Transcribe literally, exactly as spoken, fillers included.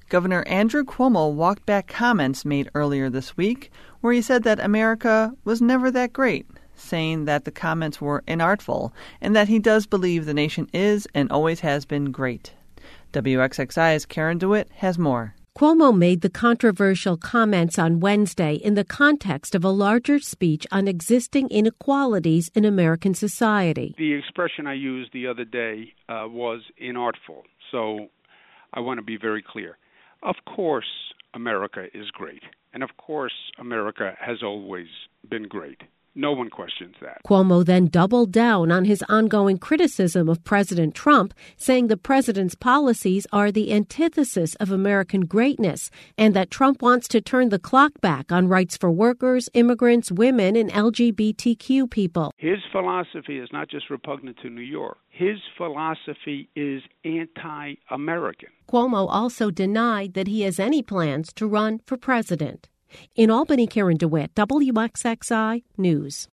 Governor Andrew Cuomo walked back comments made earlier this week where he said that America was never that great, saying that the comments were inartful and that he does believe the nation is and always has been great. W X X I's Karen DeWitt has more. Cuomo made the controversial comments on Wednesday in the context of a larger speech on existing inequalities in American society. The expression I used the other day uh, was inartful, so I want to be very clear. Of course, America is great, and of course, America has always been great. No one questions that. Cuomo then doubled down on his ongoing criticism of President Trump, saying the president's policies are the antithesis of American greatness and that Trump wants to turn the clock back on rights for workers, immigrants, women, and L G B T Q people. His philosophy is not just repugnant to New York. His philosophy is anti-American. Cuomo also denied that he has any plans to run for president. In Albany, Karen DeWitt, W X X I News.